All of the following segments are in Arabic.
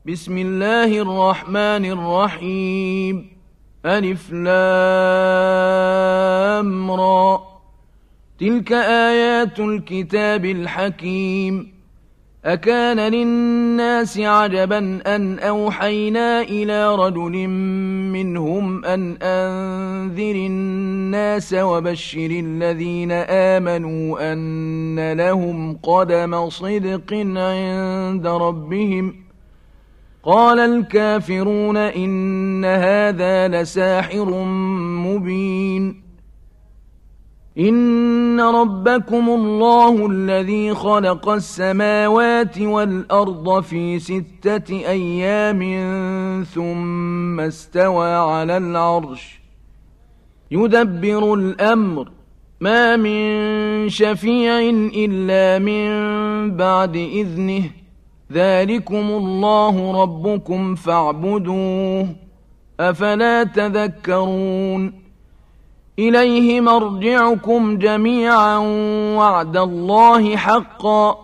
بسم الله الرحمن الرحيم ألف لام را تلك آيات الكتاب الحكيم أكان للناس عجبا أن أوحينا إلى رجل منهم أن أنذر الناس وبشر الذين آمنوا أن لهم قدم صدق عند ربهم قال الكافرون إن هذا لساحر مبين إن ربكم الله الذي خلق السماوات والأرض في 6 أيام ثم استوى على العرش يدبر الأمر ما من شفيع إلا من بعد إذنه ذلكم الله ربكم فاعبدوه أفلا تذكرون إليه مرجعكم جميعا وعد الله حقا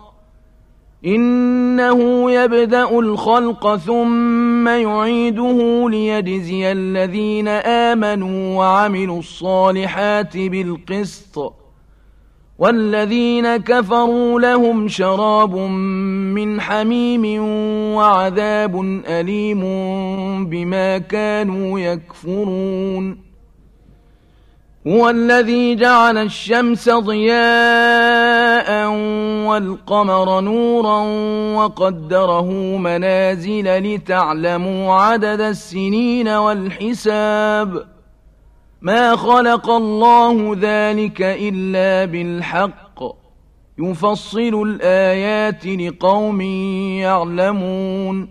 إنه يبدأ الخلق ثم يعيده ليجزي الذين آمنوا وعملوا الصالحات بالقسط والذين كفروا لهم شراب من حميم وعذاب أليم بما كانوا يكفرون هو الذي جعل الشمس ضياء والقمر نورا وقدره منازل لتعلموا عدد السنين والحساب ما خلق الله ذلك إلا بالحق يفصل الآيات لقوم يعلمون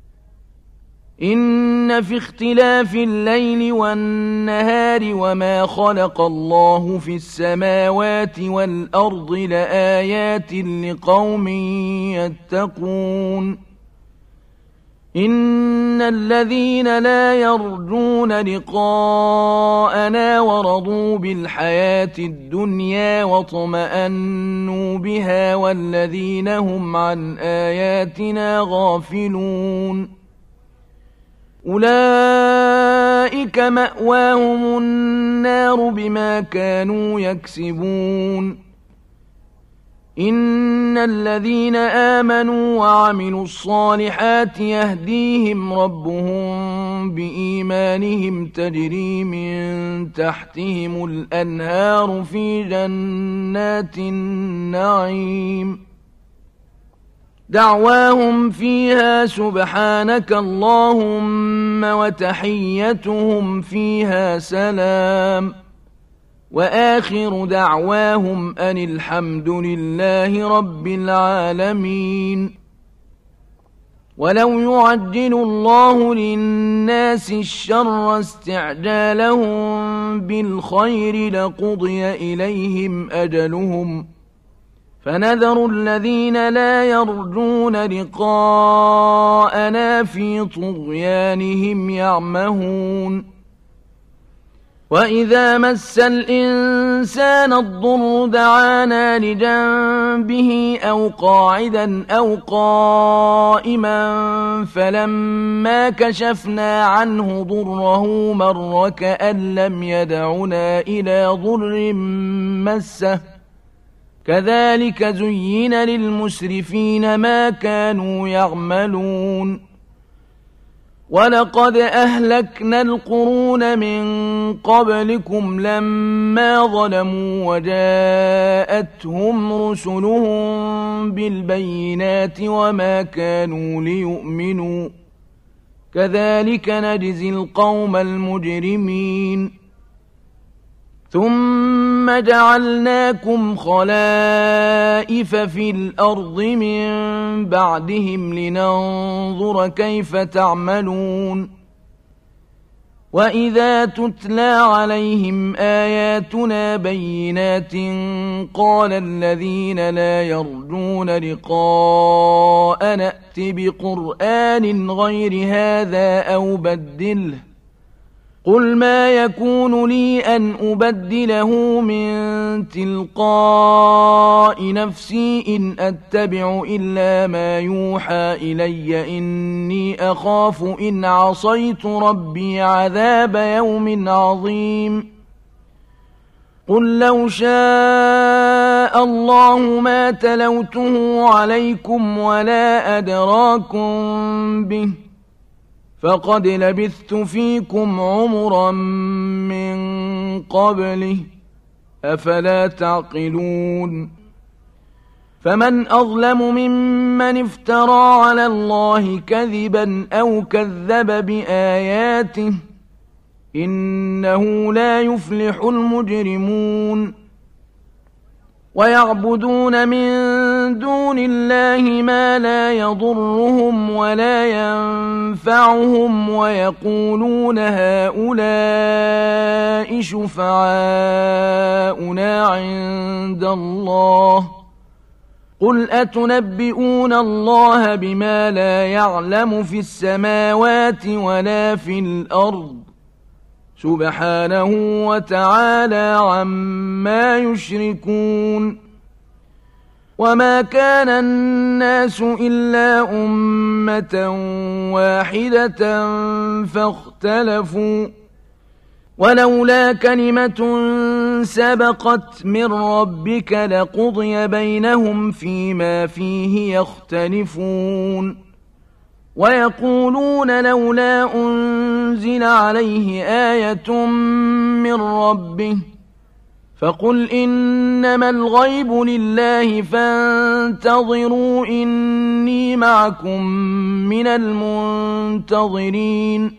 إن في اختلاف الليل والنهار وما خلق الله في السماوات والأرض لآيات لقوم يتقون إن الذين لا يرجون لقاءنا ورضوا بالحياة الدنيا واطمأنوا بها والذين هم عن آياتنا غافلون أولئك مأواهم النار بما كانوا يكسبون إن الذين آمنوا وعملوا الصالحات يهديهم ربهم بإيمانهم تجري من تحتهم الأنهار في جنات النعيم دعواهم فيها سبحانك اللهم وتحيتهم فيها سلام وآخر دعواهم أن الحمد لله رب العالمين ولو يعجل الله للناس الشر استعجالهم بالخير لقضي إليهم أجلهم فنذر الذين لا يرجون لقاءنا في طغيانهم يعمهون وإذا مس الإنسان الضر دعانا لجنبه أو قاعدا أو قائما فلما كشفنا عنه ضره مر كأن لم يدعنا إلى ضر مسه كذلك زين للمسرفين ما كانوا يعملون ولقد أهلكنا القرون من قبلكم لما ظلموا وجاءتهم رسلهم بالبينات وما كانوا ليؤمنوا كذلك نجزي القوم المجرمين ثم جعلناكم خلائف في الأرض من بعدهم لننظر كيف تعملون وإذا تتلى عليهم آياتنا بينات قال الذين لا يرجون لقاء نأت بقرآن غير هذا أو بدله قل ما يكون لي أن أبدله من تلقاء نفسي إن أتبع إلا ما يوحى إلي إني أخاف إن عصيت ربي عذاب يوم عظيم قل لو شاء الله ما تلوته عليكم ولا أدراكم به فقد لبثت فيكم عمرا من قبله أفلا تعقلون فمن أظلم ممن افترى على الله كذبا أو كذب بآياته إنه لا يفلح المجرمون ويعبدون من دون الله ما لا يضرهم ولا ينفعهم ويقولون هؤلاء شفعاؤنا عند الله قل أتنبئون الله بما لا يعلم في السماوات ولا في الأرض سبحانه وتعالى عما يشركون وما كان الناس إلا أمة واحدة فاختلفوا ولولا كلمة سبقت من ربك لقضي بينهم فيما فيه يختلفون ويقولون لولا أنزل عليه آية من ربه فقل إنما الغيب لله فانتظروا إني معكم من المنتظرين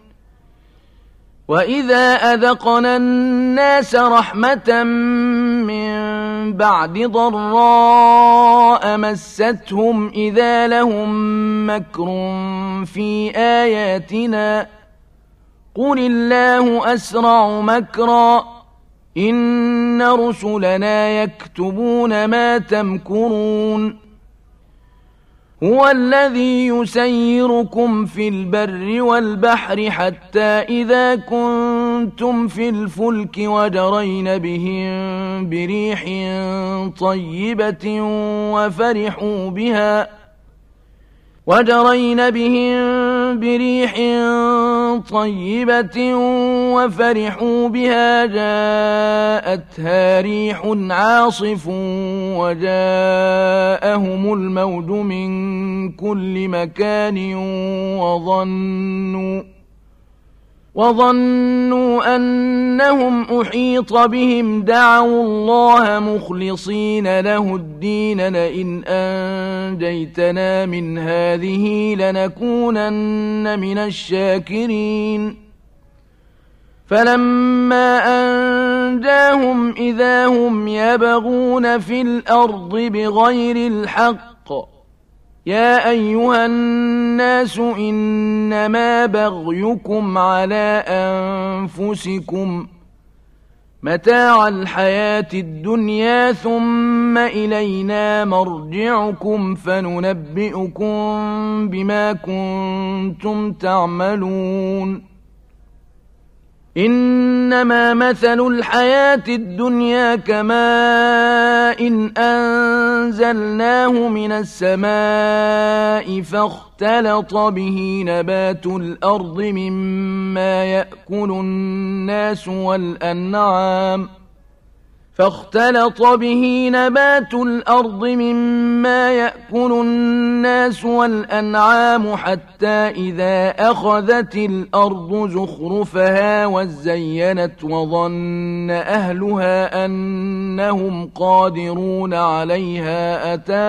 وإذا أذقنا الناس رحمة من بعد ضراء مستهم إذا لهم مكر في آياتنا قل الله أسرع مكرا إن رسلنا يكتبون ما تمكرون هو الذي يسيركم في البر والبحر حتى إذا كنتم في الفلك وجرين بهم بريح طيبة وفرحوا بها جاءتها ريح عاصف وجاءهم الموج من كل مكان وظنوا أنهم أحيط بهم دعوا الله مخلصين له الدين لئن أنجيتنا من هذه لنكونن من الشاكرين فلما أنجاهم إذا هم يبغون في الأرض بغير الحق يا أيها الناس إنما بغيكم على أنفسكم متاع الحياة الدنيا ثم إلينا مرجعكم فننبئكم بما كنتم تعملون إنما مثل الحياة الدنيا كماء إن أنزلناه من السماء فاختلط به نبات الأرض مما يأكل الناس والأنعام حتى إذا أخذت الأرض زخرفها وزينت وظن أهلها أنهم قادرون عليها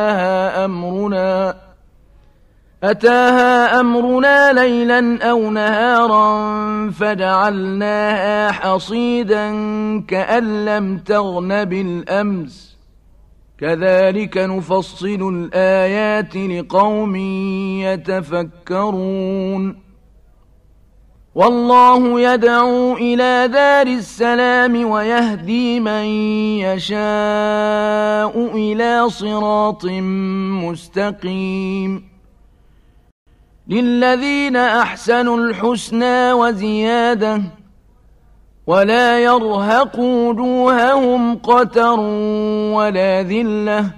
أتاها أمرنا ليلا أو نهارا فجعلناها حصيدا كأن لم تغن بالأمس كذلك نفصل الآيات لقوم يتفكرون والله يدعو إلى دار السلام ويهدي من يشاء إلى صراط مستقيم للذين أحسنوا الحسنى وزيادة ولا يرهق وجوههم قتر ولا ذلة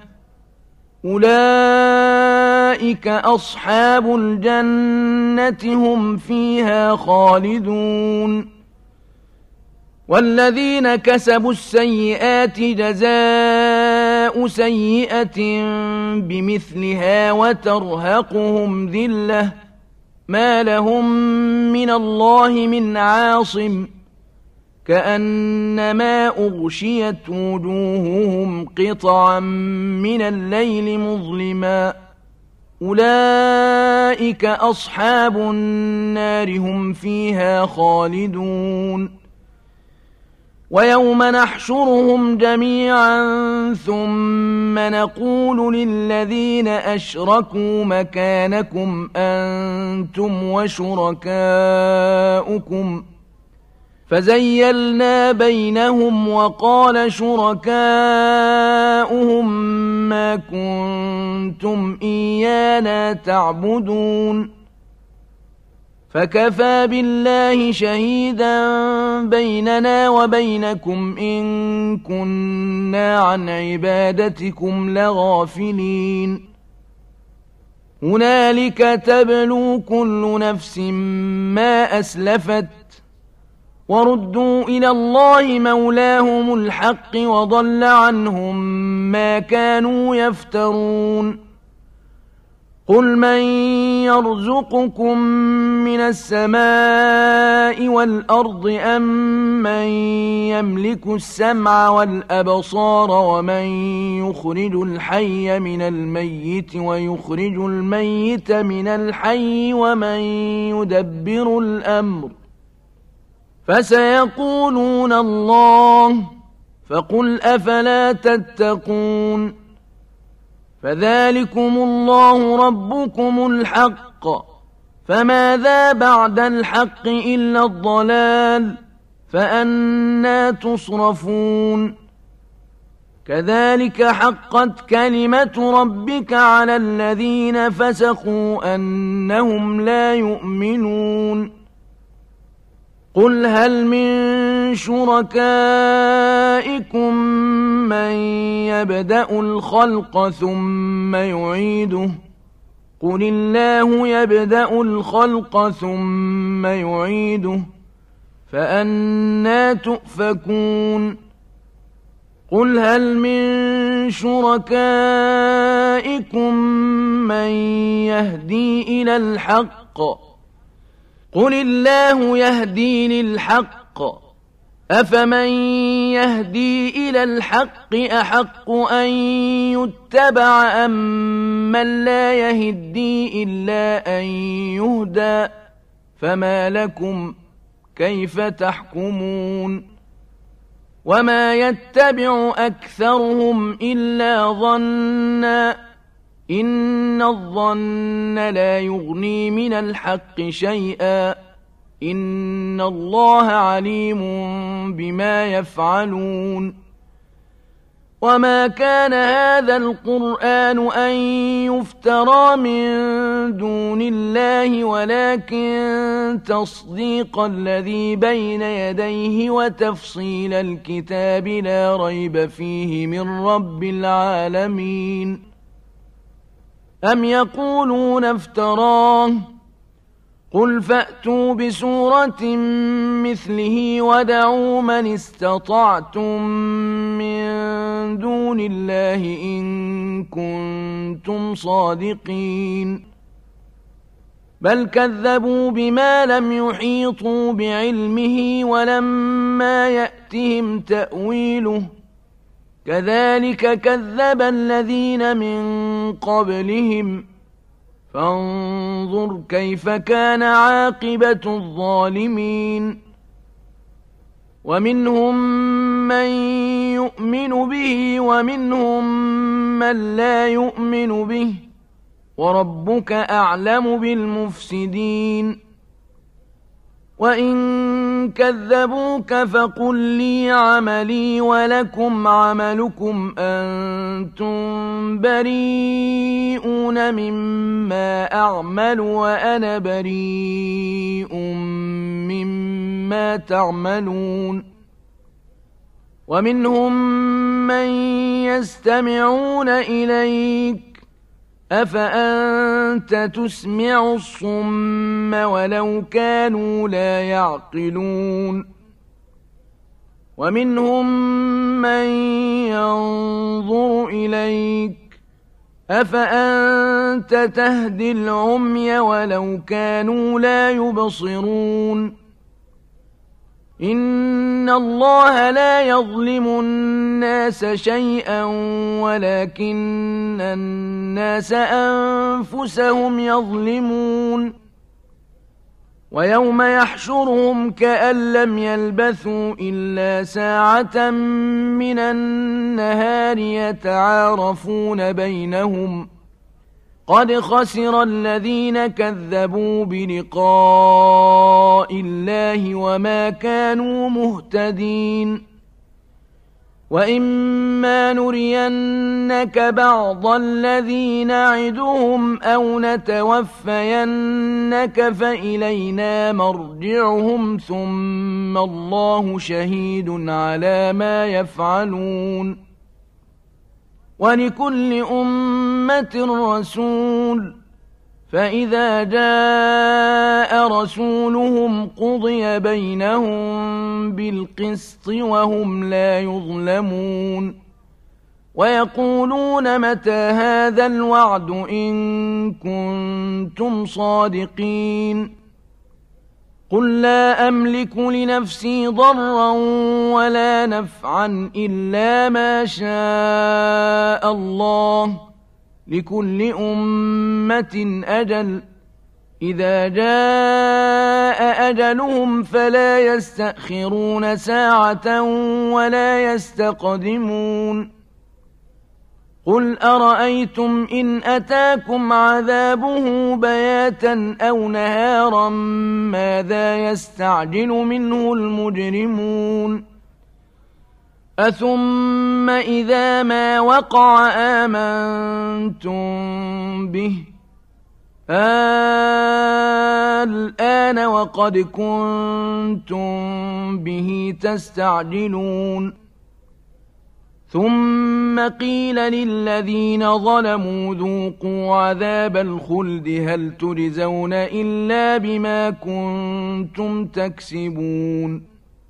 أولئك أصحاب الجنة هم فيها خالدون والذين كسبوا السيئات جزاء سيئة بمثلها وترهقهم ذلة ما لهم من الله من عاصم كأنما أغشيت وجوههم قطعا من الليل مظلما أولئك أصحاب النار هم فيها خالدون ويوم نحشرهم جميعا ثم نقول للذين أشركوا مكانكم أنتم وشركاؤكم فزيلنا بينهم وقال شركاؤهم ما كنتم إيانا تعبدون فكفى بالله شهيدا بيننا وبينكم إن كنا عن عبادتكم لغافلين هنالك تبلو كل نفس ما أسلفت وردوا إلى الله مولاهم الحق وضل عنهم ما كانوا يفترون قل من يرزقكم من السماء والأرض أم من يملك السمع والأبصار ومن يخرج الحي من الميت ويخرج الميت من الحي ومن يدبر الأمر فسيقولون الله فقل أفلا تتقون فذلكم الله ربكم الحق فماذا بعد الحق إلا الضلال فأنى تصرفون كذلك حقت كلمة ربك على الذين فسقوا أنهم لا يؤمنون قل هل من شركائكم من يبدأ الخلق ثم يعيده قل الله يبدأ الخلق ثم يعيده فأنى تؤفكون قل هل من شركائكم من يهدي إلى الحق قل الله يهدي للحق أفمن يهدي إلى الحق أحق أن يتبع أم من لا يهدي إلا أن يهدى فما لكم كيف تحكمون وما يتبع أكثرهم إلا ظنّا إن الظن لا يغني من الحق شيئا إن الله عليم بما يفعلون وما كان هذا القرآن أن يفترى من دون الله ولكن تصديق الذي بين يديه وتفصيل الكتاب لا ريب فيه من رب العالمين أم يقولون افتراه قل فأتوا بسورة مثله ودعوا من استطعتم من دون الله إن كنتم صادقين بل كذبوا بما لم يحيطوا بعلمه ولما يأتهم تأويله كذلك كذب الذين من قبلهم فانظر كيف كان عاقبة الظالمين ومنهم من يؤمن به ومنهم من لا يؤمن به وربك أعلم بالمفسدين وإن كذبوك فقل لي عملي ولكم عملكم أنتم بريئون مما أعمل وأنا بريء مما ما تعملون ومنهم من يستمعون إليك أفأنت تسمع الصم ولو كانوا لا يعقلون ومنهم من ينظر إليك أفأنت تهدي العمي ولو كانوا لا يبصرون إن الله لا يظلم الناس شيئا ولكن الناس أنفسهم يظلمون ويوم يحشرهم كأن لم يلبثوا إلا ساعة من النهار يتعارفون بينهم قد خسر الذين كذبوا بلقاء الله وما كانوا مهتدين وإما نرينك بعض الذي نعدهم أو نتوفينك فإلينا مرجعهم ثم الله شهيد على ما يفعلون ولكل أمة رسول فإذا جاء رسولهم قضي بينهم بالقسط وهم لا يظلمون ويقولون متى هذا الوعد إن كنتم صادقين قل لا أملك لنفسي ضرا ولا نفعا إلا ما شاء الله لكل أمة أجل إذا جاء أجلهم فلا يستأخرون ساعة ولا يستقدمون قل أرأيتم إن أتاكم عذابه بياتا أو نهارا ماذا يستعجل منه المجرمون أثم إذا ما وقع آمنتم به الآن وقد كنتم به تستعجلون ثم قيل للذين ظلموا ذوقوا عذاب الخلد هل تجزون إلا بما كنتم تكسبون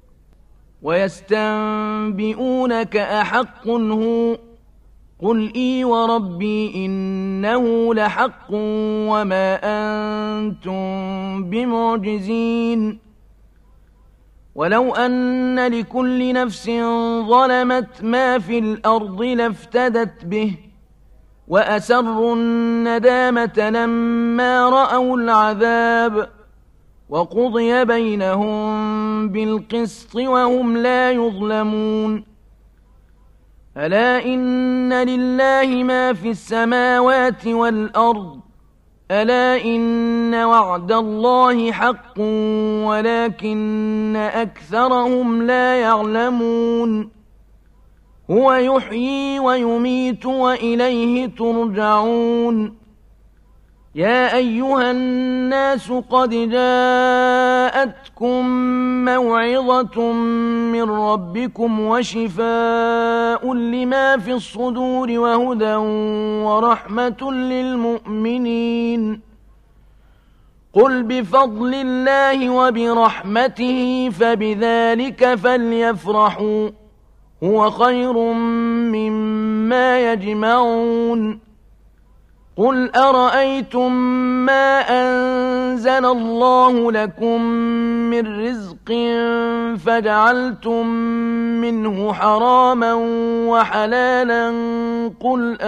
ويستنبئونك أحق هو قل إي وربي إنه لحق وما أنتم بمعجزين ولو أن لكل نفس ظلمت ما في الأرض لافتدت به وأسروا الندامة لما رأوا العذاب وقضي بينهم بالقسط وهم لا يظلمون ألا إن لله ما في السماوات والأرض ألا إن وعد الله حق ولكن أكثرهم لا يعلمون هو يحيي ويميت وإليه ترجعون يا أيها الناس قد جاءتكم موعظة من ربكم وشفاء لما في الصدور وهدى ورحمة للمؤمنين قل بفضل الله وبرحمته فبذلك فليفرحوا هو خير مما يجمعون قل أرأيتم ما أنزل الله لكم من رزق فجعلتم منه حراما وحلالا قل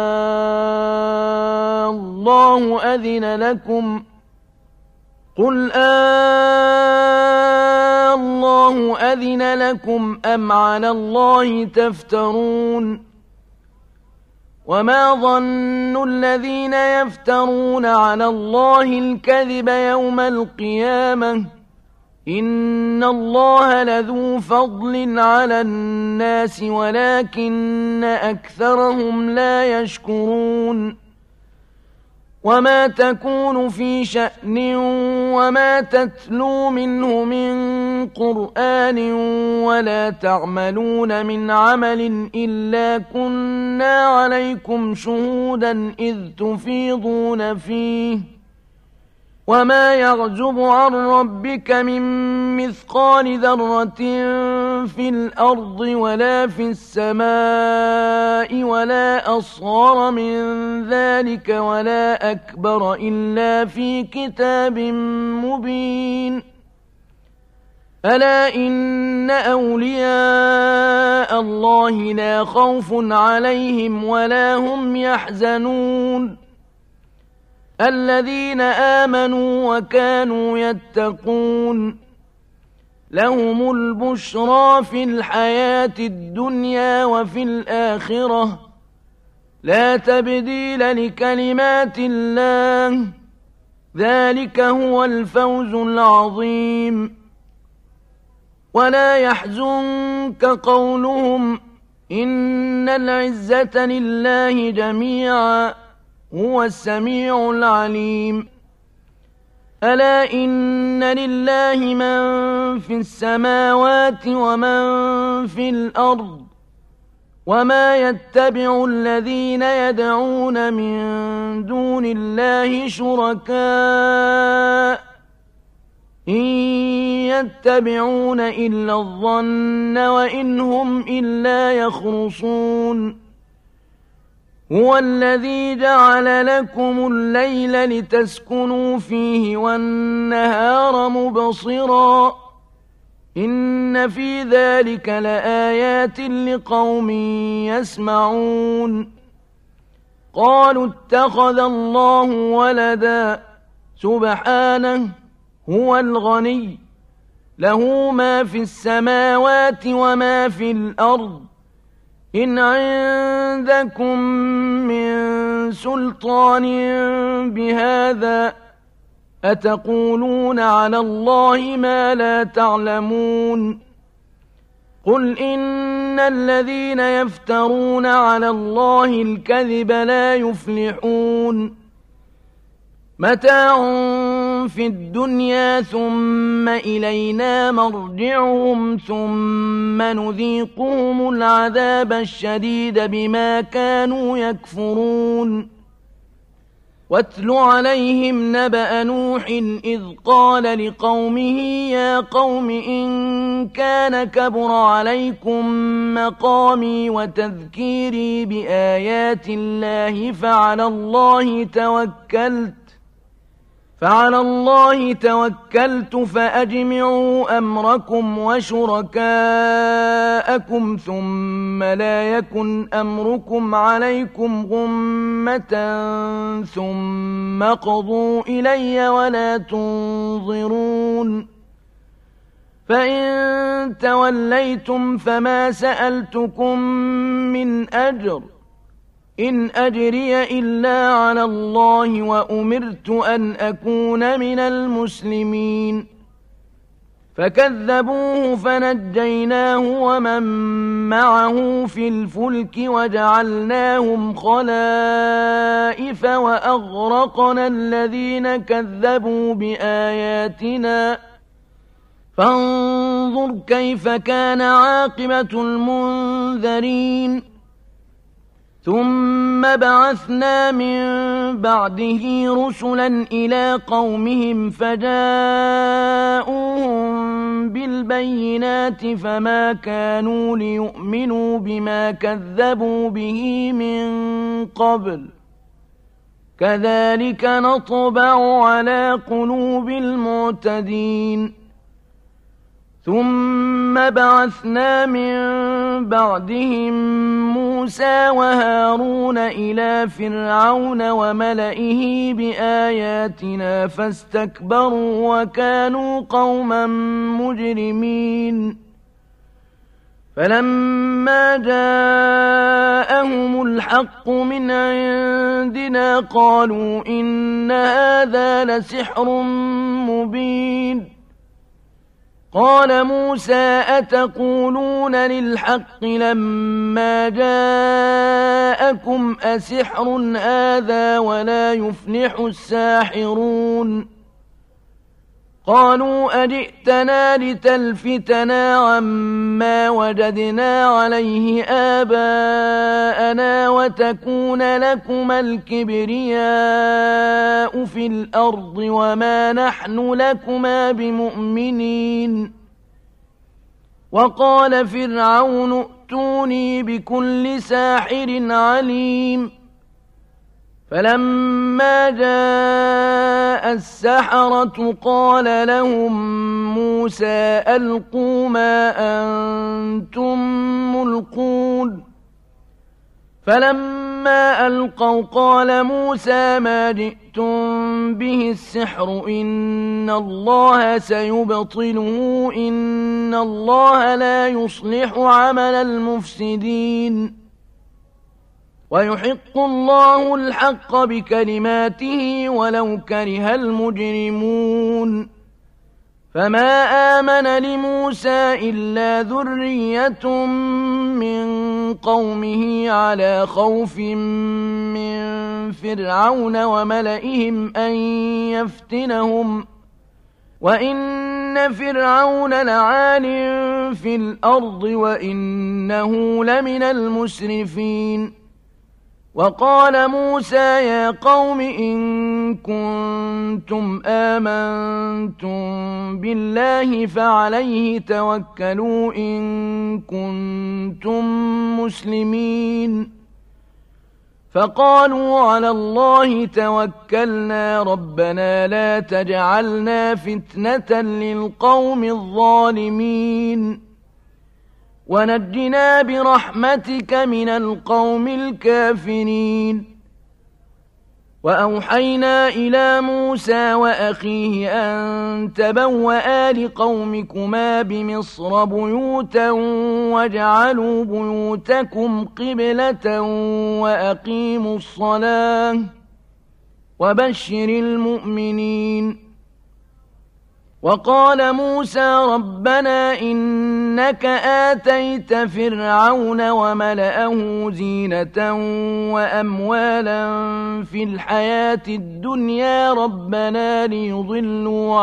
الله أذن لكم الله أذن لكم أم على الله تفترون وما ظن الذين يفترون على الله الكذب يوم القيامة إن الله لذو فضل على الناس ولكن أكثرهم لا يشكرون وما تكون في شأن وما تتلو منه من قرآن ولا تعملون من عمل إلا كنا عليكم شهودا إذ تفيضون فيه وما يعزب عن ربك من مثقال ذرة في الأرض ولا في السماء ولا أصغر من ذلك ولا أكبر إلا في كتاب مبين ألا إن أولياء الله لا خوف عليهم ولا هم يحزنون الذين آمنوا وكانوا يتقون لهم البشرى في الحياة الدنيا وفي الآخرة لا تبديل لكلمات الله ذلك هو الفوز العظيم ولا يحزنك قولهم إن العزة لله جميعا هو السميع العليم ألا إن لله من في السماوات ومن في الأرض وما يتبع الذين يدعون من دون الله شركاء إن يتبعون إلا الظن وإن هم إلا يخرصون هو الذي جعل لكم الليل لتسكنوا فيه والنهار مبصرا إن في ذلك لآيات لقوم يسمعون قالوا اتخذ الله ولدا سبحانه هو الغني له ما في السماوات وما في الأرض إن عندكم من سلطان بهذا أتقولون على الله ما لا تعلمون قل إن الذين يفترون على الله الكذب لا يفلحون متاع في الدنيا ثم إلينا مرجعهم ثم نذيقهم العذاب الشديد بما كانوا يكفرون واتل عليهم نبأ نوح إذ قال لقومه يا قوم إن كان كبر عليكم مقامي وتذكيري بآيات الله فعلى الله توكلت فأجمعوا أمركم وشركاءكم ثم لا يكن أمركم عليكم غمة ثم قضوا إلي ولا تنظرون فإن توليتم فما سألتكم من أجر إن أجري إلا على الله وأمرت أن أكون من المسلمين فكذبوه فنجيناه ومن معه في الفلك وجعلناهم خلائف وأغرقنا الذين كذبوا بآياتنا فانظر كيف كان عاقبة المنذرين ثم بعثنا من بعده رسلا إلى قومهم فجاءوهم بالبينات فما كانوا ليؤمنوا بما كذبوا به من قبل كذلك نطبع على قلوب المعتدين ثم بعثنا من بعدهم موسى وهارون إلى فرعون وملئه بآياتنا فاستكبروا وكانوا قوما مجرمين فلما جاءهم الحق من عندنا قالوا إن هذا لسحر مبين قال موسى أتقولون للحق لما جاءكم أسحر هذا ولا يفلح الساحرون قالوا أجئتنا لتلفتنا عما وجدنا عليه آباءنا وتكون لكما الكبرياء في الأرض وما نحن لكما بمؤمنين. وقال فرعون ائتوني بكل ساحر عليم. فلما جاء السحرة قال لهم موسى ألقوا ما أنتم ملقون. فلما ألقوا قال موسى ما جئتم به السحر إن الله سيبطله إن الله لا يصلح عمل المفسدين. ويحق الله الحق بكلماته ولو كره المجرمون. فما آمن لموسى إلا ذرية من قومه على خوف من فرعون وملئهم أن يفتنهم وإن فرعون لعال في الأرض وإنه لمن المسرفين. وقال موسى يا قوم إن كنتم آمنتم بالله فعليه توكلوا إن كنتم مسلمين. فقالوا على الله توكلنا ربنا لا تجعلنا فتنة للقوم الظالمين ونجنا برحمتك من القوم الكافرين. وأوحينا إلى موسى وأخيه أن تبوأ لقومكما بمصر بيوتا واجعلوا بيوتكم قبلة وأقيموا الصلاة وبشر المؤمنين. وقال موسى ربنا إنك آتيت فرعون وملأه زينة وأموالا في الحياة الدنيا ربنا ليضلوا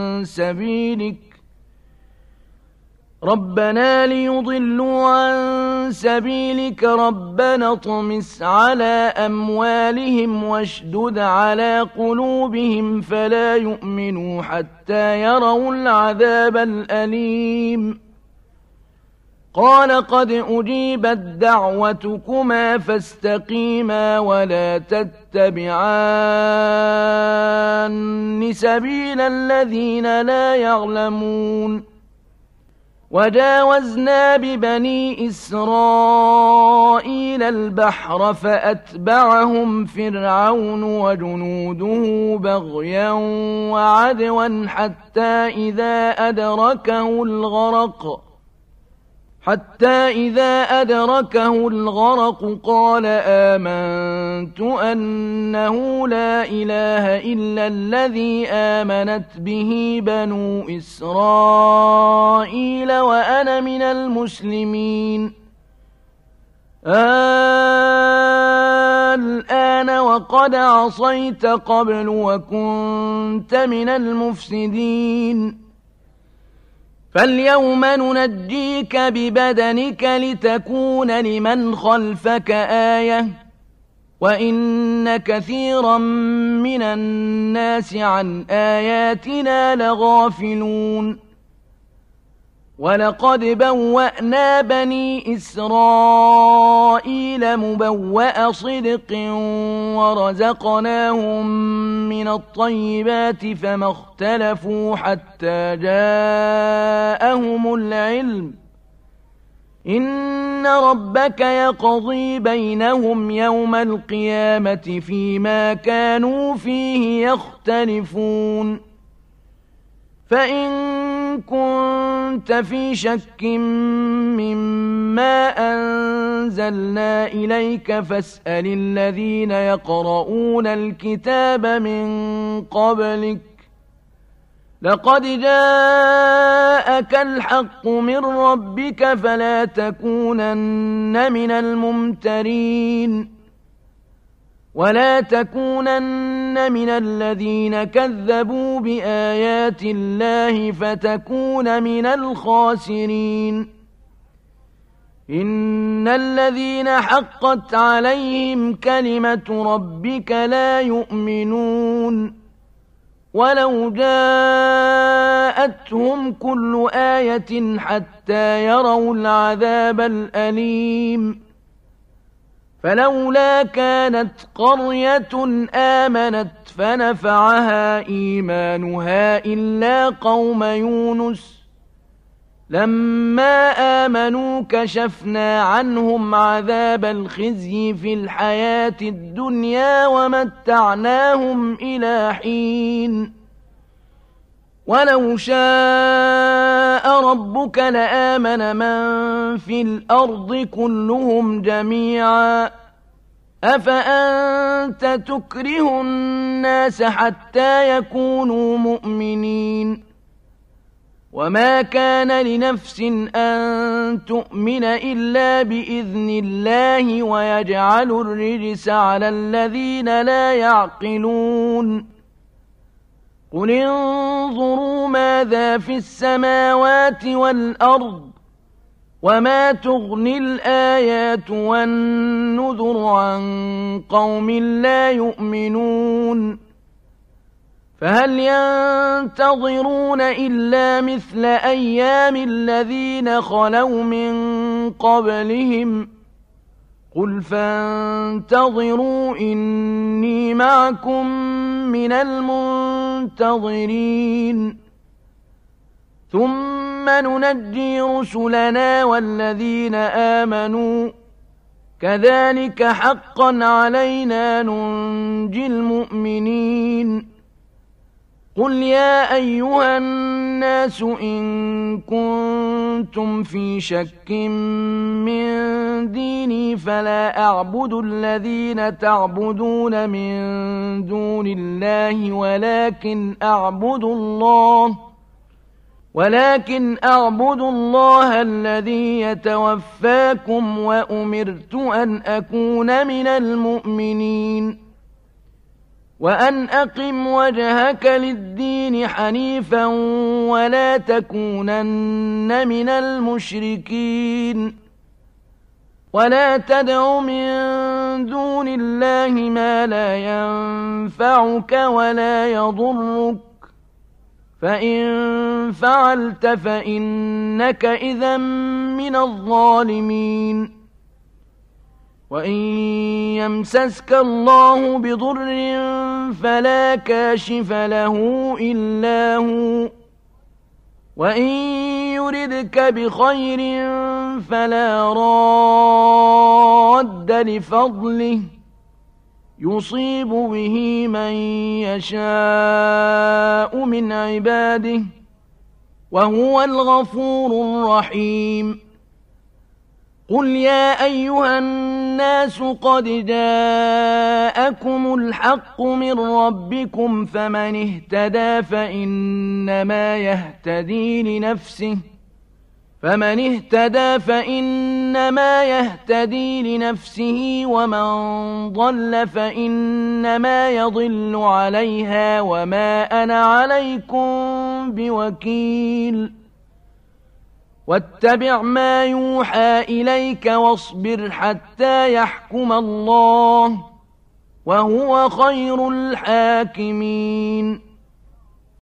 عن سبيلك ربنا اطمس على أموالهم واشدد على قلوبهم فلا يؤمنوا حتى يروا العذاب الأليم. قال قد أجيبت دعوتكما فاستقيما ولا تتبعان سبيل الذين لا يعلمون. وجاوزنا ببني إسرائيل البحر فأتبعهم فرعون وجنوده بغيا وعدوا حتى إذا أدركه الغرق قال آمنت أنه لا إله إلا الذي آمنت به بنو إسرائيل وأنا من المسلمين. الآن وقد عصيت قبل وكنت من المفسدين. فاليوم ننجيك ببدنك لتكون لمن خلفك آية وإن كثيرا من الناس عن آياتنا لغافلون. ولقد بوأنا بني إسرائيل مبوأ صدق ورزقناهم من الطيبات فما اختلفوا حتى جاءهم العلم. إن ربك يقضي بينهم يوم القيامة فيما كانوا فيه يختلفون. فإن كنت في شك مما أنزلنا إليك فاسأل الذين يقرؤون الكتاب من قبلك لقد جاءك الحق من ربك فلا تكونن من الممترين. ولا تكونن من الذين كذبوا بآيات الله فتكون من الخاسرين. إن الذين حقت عليهم كلمة ربك لا يؤمنون ولو جاءتهم كل آية حتى يروا العذاب الأليم. فلولا كانت قرية آمنت فنفعها إيمانها إلا قوم يونس لما آمنوا كشفنا عنهم عذاب الخزي في الحياة الدنيا ومتعناهم إلى حين. ولو شاء ربك لآمن من في الأرض كلهم جميعا أفأنت تكره الناس حتى يكونوا مؤمنين. وما كان لنفس أن تؤمن إلا بإذن الله ويجعل الرجس على الذين لا يعقلون. قل انظروا ماذا في السماوات والأرض وما تغني الآيات والنذر عن قوم لا يؤمنون. فهل ينتظرون إلا مثل أيام الذين خلوا من قبلهم قل فانتظروا إني معكم من المنتظرين. ثم ننجي رسلنا والذين آمنوا كذلك حقا علينا ننجي المؤمنين. قل يا أيها الناس إن كنتم في شك من ديني فلا أعبد الذين تعبدون من دون الله ولكن أعبد الله الذي يتوفاكم وأمرت أن أكون من المؤمنين. وأن أقم وجهك للدين حنيفا ولا تكونن من المشركين. ولا تدع من دون الله ما لا ينفعك ولا يضرك فإن فعلت فإنك إذا من الظالمين. وإن يمسسك الله بضر فلا كاشف له إلا هو وإن يردك بخير فلا راد لفضله يصيب به من يشاء من عباده وهو الغفور الرحيم. قل يا أيها الناس قد جاءكم الحق من ربكم فمن اهتدى فإنما يهتدي لنفسه ومن ضل فإنما يضل عليها وما أنا عليكم بوكيل. واتبع ما يوحى إليك واصبر حتى يحكم الله وهو خير الحاكمين.